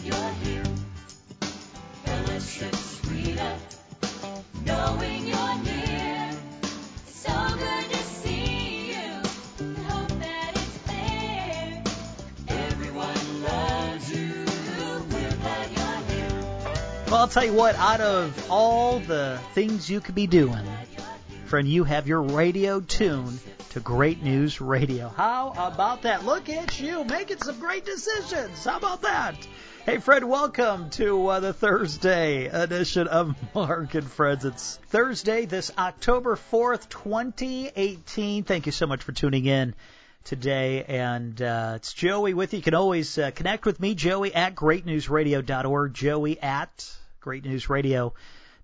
glad you're here. Fellowship's sweeter, knowing you're near. It's so good to see you. Hope that it's clear. Everyone loves you. We're glad you're here. Well, I'll tell you what, out of all the things you could be doing, friend, you have your radio tuned to Great News Radio. How about that? Look at you making some great decisions. How about that? Hey, Fred, welcome to the Thursday edition of Mark and Friends. It's Thursday, this October 4th, 2018. Thank you so much for tuning in today. And it's Joey with you. You can always connect with me, Joey at greatnewsradio.org, Joey at greatnewsradio.org.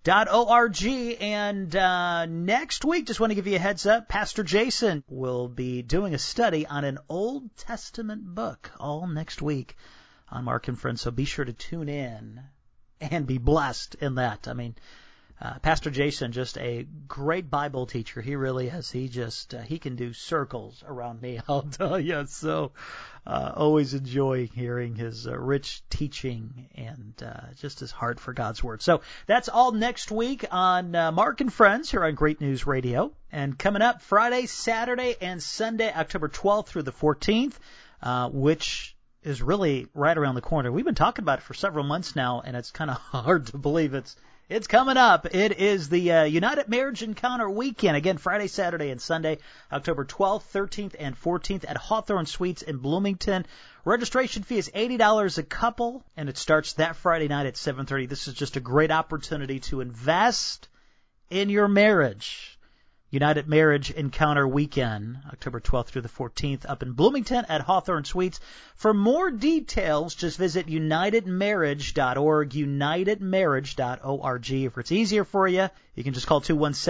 And next week, just want to give you a heads up, Pastor Jason will be doing a study on an Old Testament book all next week on Mark and Friends, so be sure to tune in and be blessed in that. I mean, Pastor Jason, just a great Bible teacher. He really is. He can do circles around me, I'll tell you. So always enjoy hearing his rich teaching and just his heart for God's Word. So that's all next week on Mark and Friends here on Great News Radio. And coming up Friday, Saturday, and Sunday, October 12th through the 14th, which is really right around the corner. We've been talking about it for several months now, and it's kind of hard to believe it's coming up. It is the United Marriage Encounter Weekend. Again, Friday, Saturday, and Sunday, October 12th, 13th, and 14th at Hawthorne Suites in Bloomington. Registration fee is $80 a couple, and it starts that Friday night at 7:30. This is just a great opportunity to invest in your marriage. United Marriage Encounter Weekend, October 12th through the 14th, up in Bloomington at Hawthorne Suites. For more details, just visit unitedmarriage.org, unitedmarriage.org. If it's easier for you, you can just call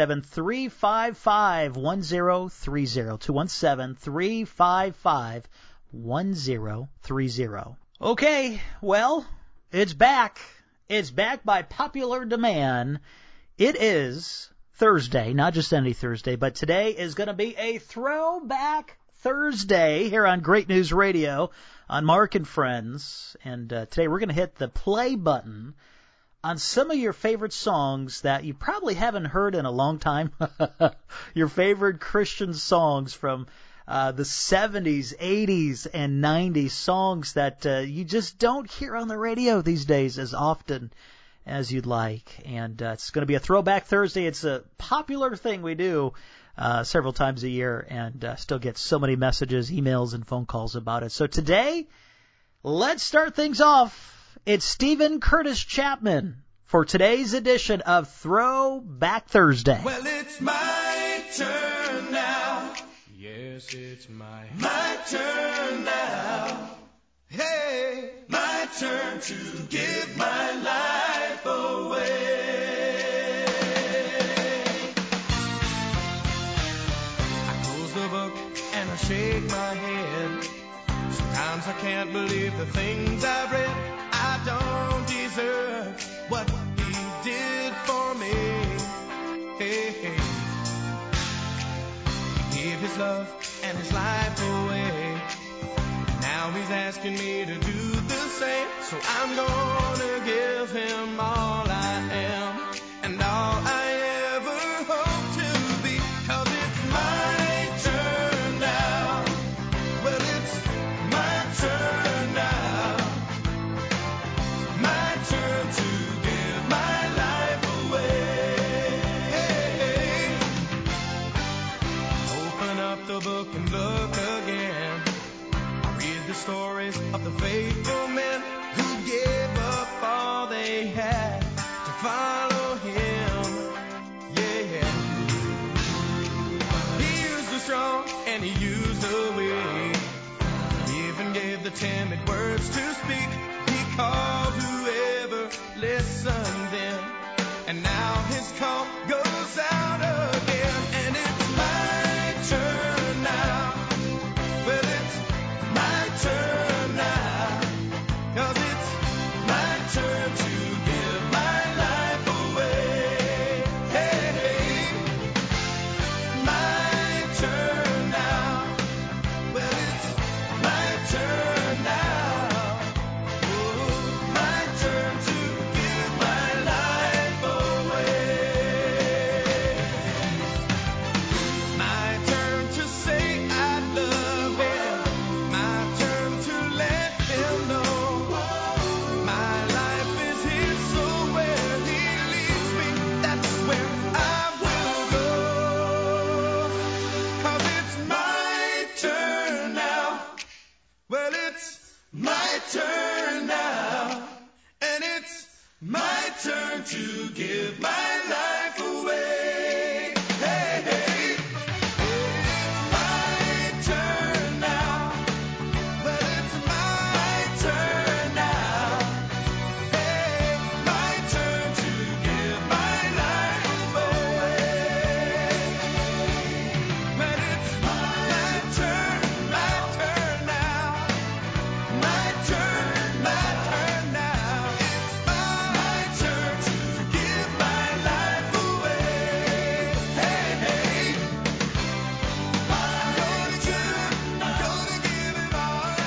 217-355-1030, 217-355-1030. Okay, well, it's back. It's back by popular demand. It is Thursday, not just any Thursday, but today is going to be a throwback Thursday here on Great News Radio on Mark and Friends. And today we're going to hit the play button on some of your favorite songs that you probably haven't heard in a long time. Your favorite Christian songs from the 70s, 80s, and 90s, songs that you just don't hear on the radio these days as often as you'd like. And it's going to be a Throwback Thursday. It's a popular thing we do several times a year, and still get so many messages, emails, and phone calls about it. So today, let's start things off. It's Stephen Curtis Chapman for today's edition of Throwback Thursday. Well, it's my turn now. Yes, it's my turn now. Hey, my turn to give my life away. I close the book and I shake my head. Sometimes I can't believe the things I've read. I don't deserve what he did for me. Hey, hey. He gave his love and his life away. Now he's asking me to do the same, so I'm gonna give him all I am and all I ever hope to be, 'cause it's my turn now. Well, it's my turn now. My turn to give my life away. Open up the book and look again. Read the stories of the faithful men who gave up all they had to follow him. Yeah, yeah. He used the strong and he used the weak. He even gave the timid words to speak. He called whoever listened in, and now his call goes out again. And it's my turn now. Well, it's my turn now, 'cause it's my turn to give my life away. Hey, hey. My turn now. Well, it's my turn now. Oh, turn to give my life away. Hey, hey, it's my turn now. Well, it's my turn now. Hey, my turn to give my life away. Well, it's my turn now. My turn now. It's my turn to give my life away. Hey, hey, I'm gonna give it all I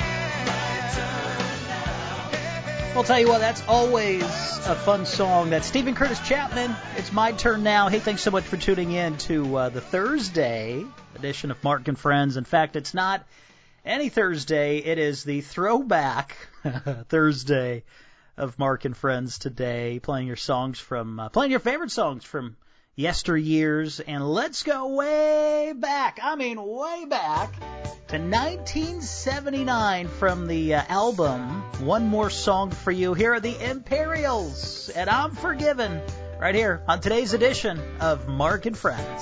have. We'll tell you what, that's always a fun song. That's Stephen Curtis Chapman. It's my turn now. Hey, thanks so much for tuning in to the Thursday edition of Mark and Friends. In fact, it's not any Thursday. It is the throwback Thursday of Mark and Friends today, playing your favorite songs from yesteryears. And let's go way back. I mean, way back to 1979 from the album One More Song for You. Here are the Imperials, and I'm Forgiven, right here on today's edition of Mark and Friends.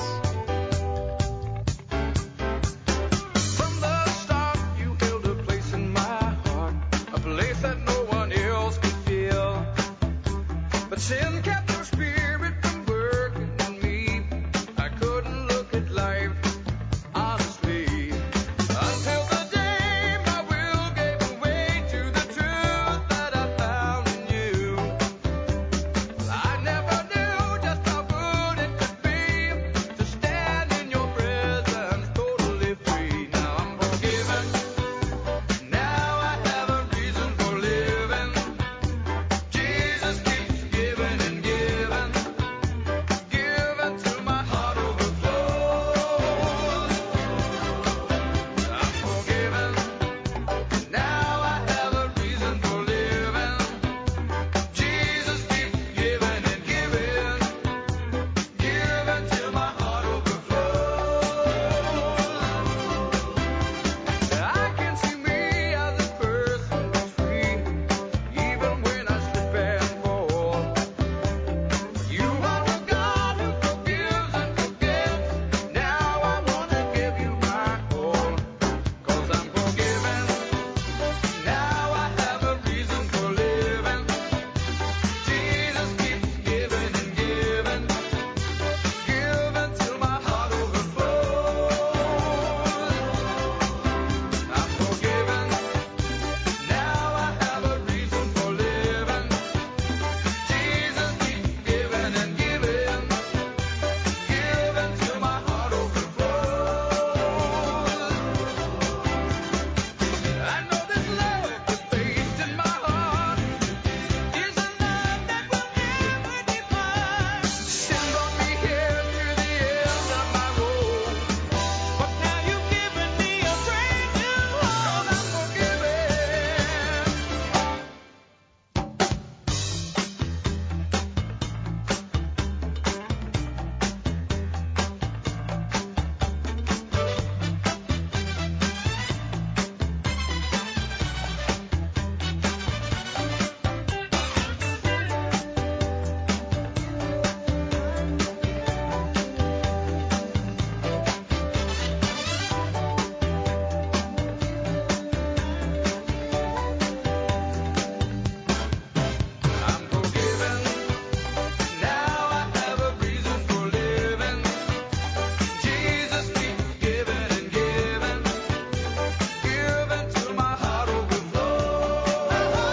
From the start, you held a place in my heart, a place that no one else could fill. But sin kept your spirit from working in me. I couldn't look at life honestly until the day my will gave way to the truth that I found in you. I never knew just how good it could be to stand in your presence totally free. Now I'm forgiven. Now I have a reason for living. Jesus keeps giving and giving, giving till my heart overflows. I'm forgiven. Now I have a reason for living. Jesus keeps giving and giving, giving till my heart overflows. I can see me as a person who's free, even when I slip and fall. You are a God who forgives and forgets. Now I want to give you my all, 'cause I'm forgiven. Now I have a reason for living. Jesus keeps giving and giving, giving till my heart overflows. I'm forgiven. Now I have a reason for living. Jesus keeps giving and giving, giving till my heart overflows. I know this love that's placed in my heart is a love that will never depart. Sin brought me here to the end of my road, but now you've given me a brand new heart. I'm forgiven. I'm forgiven. Now I have a reason for living. Jesus keeps giving and giving, giving till my heart overflows.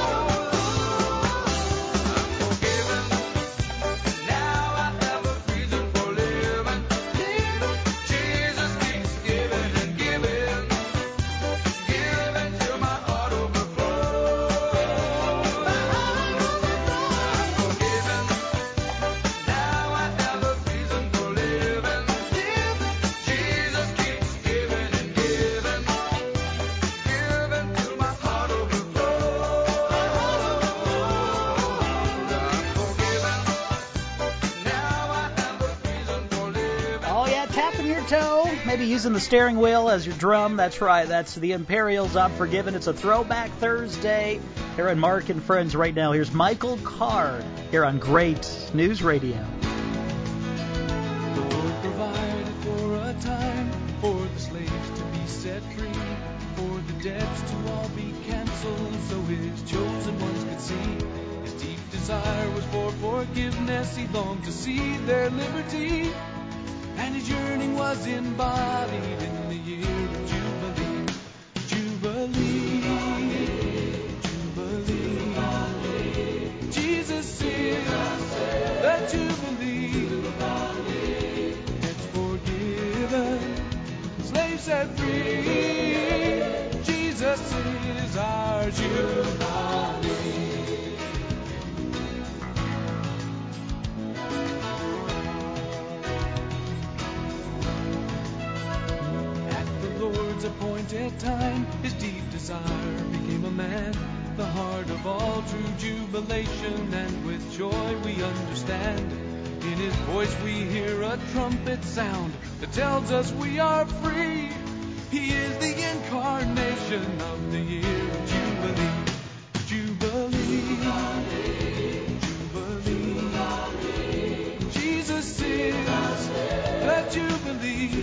I'm forgiven. Now I have a reason for living. Jesus keeps giving and giving, giving till my heart overflows. I'm forgiven. Now I have a reason for living. Jesus keeps giving and giving, giving till my heart overflows. I'm forgiven. Now I have a reason for living. Oh, yeah, tapping your toe, maybe using the steering wheel as your drum. That's right, that's the Imperials, I'm Forgiven. It's a throwback Thursday Here on Mark and Friends right now, here's Michael Card here on Great News Radio. The Lord provided for a time for the slaves to be set free, for the debts to all be canceled, so his chosen ones could see. His deep desire was for forgiveness. He longed to see their liberty, and his yearning was embodied in the year of Jubilee. Jubilee, Jubilee. Jesus is the Jubilee. Debts forgiven, slaves set free. Jesus is our Jubilee. Appointed time, his deep desire became a man. The heart of all true jubilation, and with joy we understand. In his voice we hear a trumpet sound that tells us we are free. He is the incarnation of the year of Jubilee. Jubilee, Jubilee. Jesus is the Jubilee.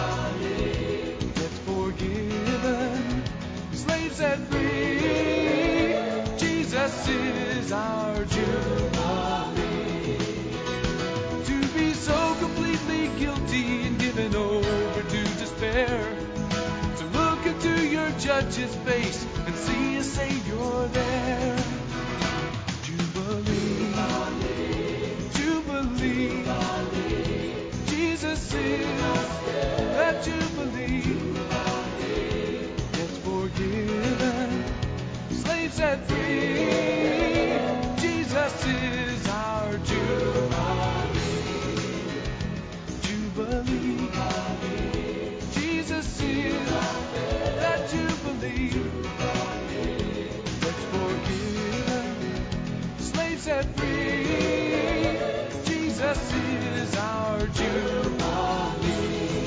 Forgiven, slaves set free. Jesus is our Jubilee. To be so completely guilty and given over to despair, to look into your judge's face and see a Savior there. Jubilee, Jubilee. Jesus is the Jubilee. Forgiven, slaves set free. Jesus is our Jubilee. Jubilee. Jesus is that Jubilee. That's forgiven, slaves set free. Jesus is our Jubilee.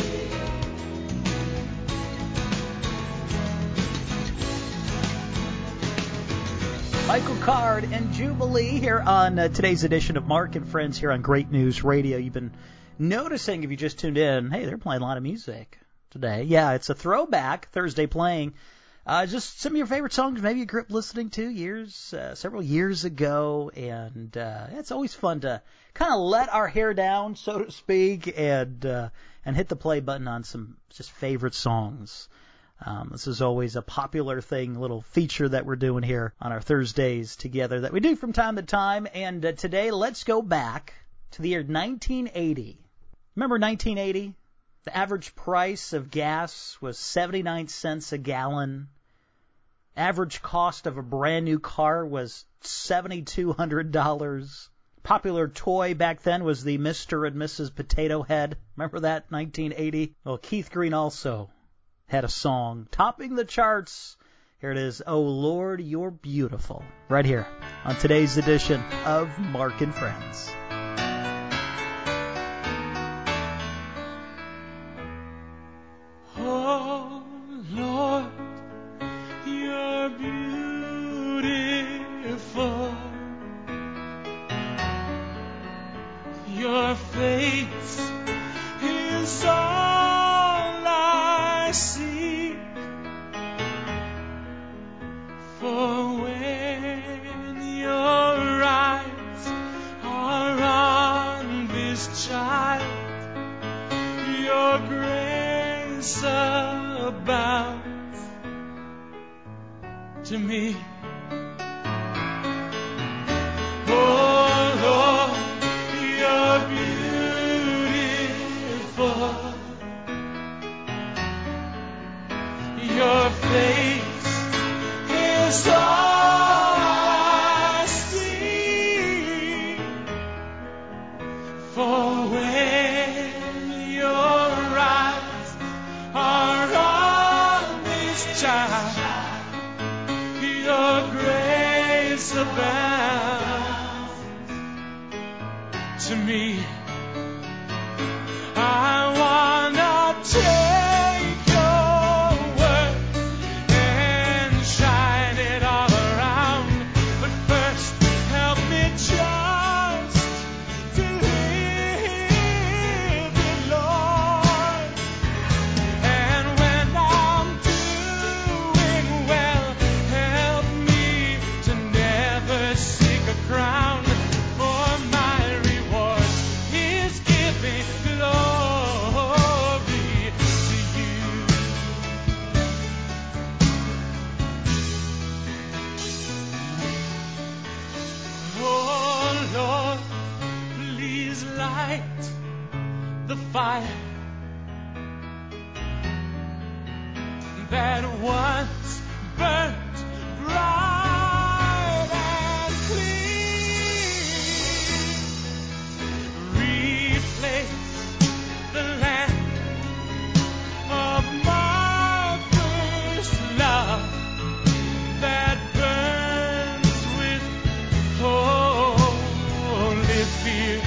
Michael Card and Jubilee here on today's edition of Mark and Friends here on Great News Radio. You've been noticing, if you just tuned in, hey, they're playing a lot of music today. Yeah, it's a throwback Thursday playing. Just some of your favorite songs maybe you grew up listening to several years ago. And it's always fun to kind of let our hair down, so to speak, and hit the play button on some just favorite songs. This is always a popular thing, little feature that we're doing here on our Thursdays together that we do from time to time. And today, let's go back to the year 1980. Remember 1980? The average price of gas was 79 cents a gallon. Average cost of a brand new car was $7,200. Popular toy back then was the Mr. and Mrs. Potato Head. Remember that, 1980? Well, Keith Green also had a song topping the charts. Here it is, Oh Lord, You're Beautiful, right here on today's edition of Mark and Friends. Oh Lord, You're beautiful. Your face is all I see. For when your eyes are on this child, your grace abounds to me. Oh Lord, You're beautiful. Your face is all I see. For when your eyes are on this child, your grace abounds to me. I wanna take your word and shine it all around light the fire that once burnt bright and clean. Replace the land of my first love that burns with holy fear.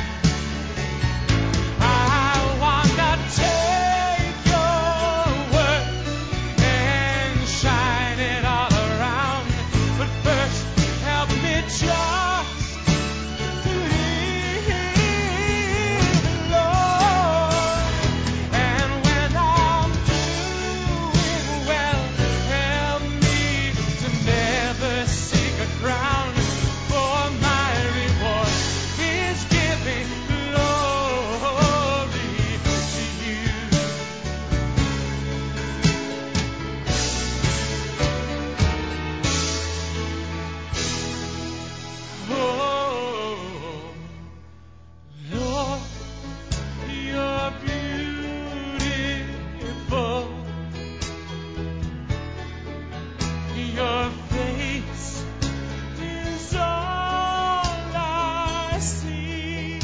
I wanna take your word and shine it all around. But first, help me just to live, Lord. And when I'm doing well, help me to never seek a crown. For my reward is giving glory to you. Oh, Lord, you're beautiful. Your face is all I see.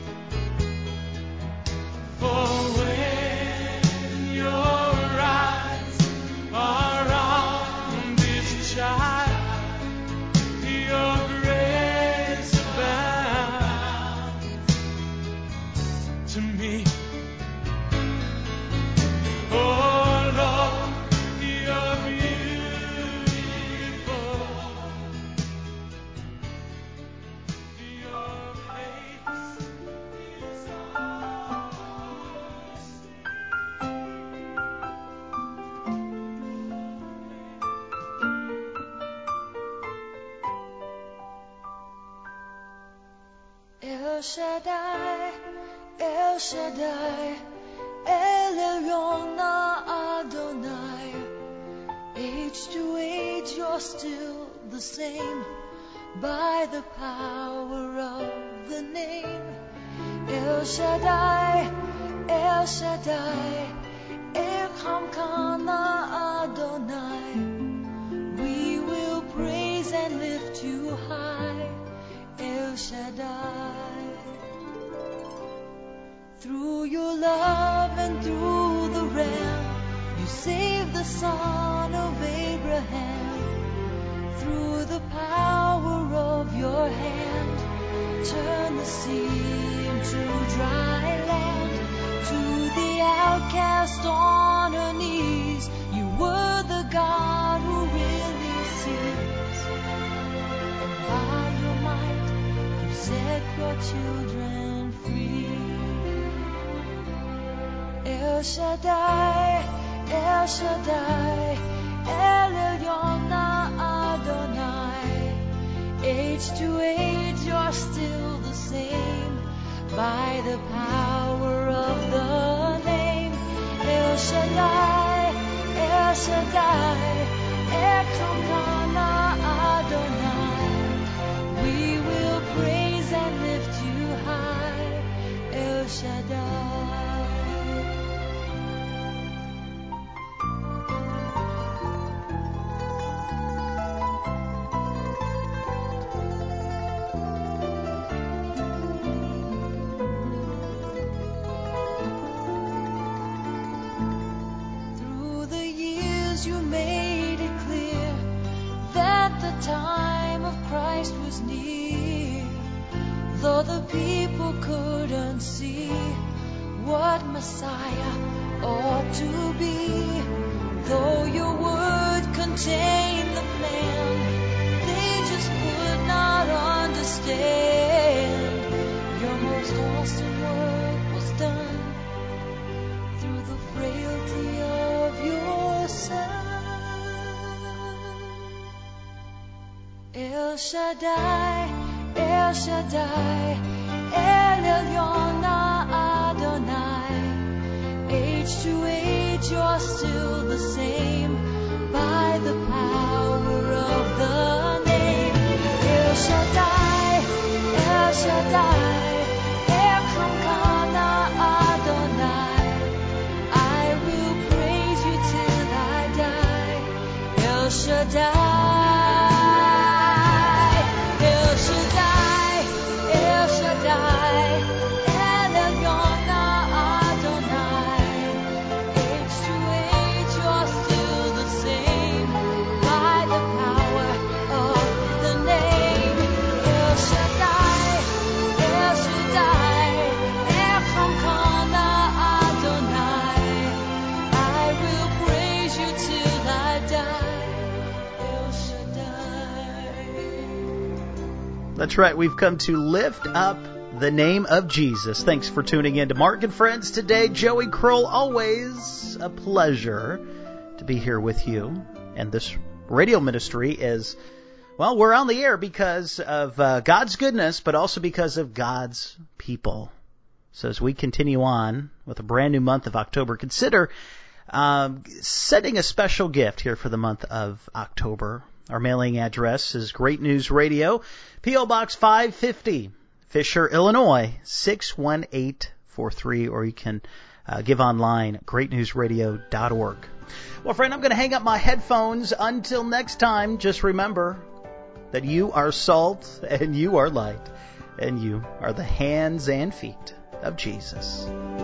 For when your eyes are on this child, your grace abounds to me. Oh Lord, you're beautiful. Your face is all I see. El Shaddai, El Shaddai, El Elyon Adonai. Age to age, you're still the same by the power of the name. El Shaddai, El Shaddai, Elkamkana Adonai. We will praise and lift you high, El Shaddai. Through your love and through the Ram, you saved the son of Abraham. Through the power of your hand, turn the sea into dry land. To the outcast on her knees, you were the God who really sees. And by your might, you set your children free. El Shaddai, El Shaddai, El Elyon Adonai. Age to age, you're still the same by the power of the name. El Shaddai, El Shaddai, Elkamkana Adonai. We will praise and lift you high, El Shaddai. Through the years you made it clear that the time of Christ was near. Though the people couldn't see what Messiah ought to be, though your word contained the plan, they just could not understand. Your most awesome work was done through the frailty of your Son. El Shaddai, El Shaddai, El Elyon Adonai. Age to age, you're still the same by the power of the name. El Shaddai, El Shaddai, Elkamkana That's right. We've come to lift up the name of Jesus. Thanks for tuning in to Mark and Friends today. Joey Kroll, always a pleasure to be here with you. And this radio ministry is, well, we're on the air because of God's goodness, but also because of God's people. So as we continue on with a brand new month of October, consider sending a special gift here for the month of October. Our mailing address is Great News Radio, P.O. Box 550, Fisher, Illinois, 61843, or you can give online, greatnewsradio.org. Well, friend, I'm going to hang up my headphones. Until next time, just remember that you are salt and you are light, and you are the hands and feet of Jesus.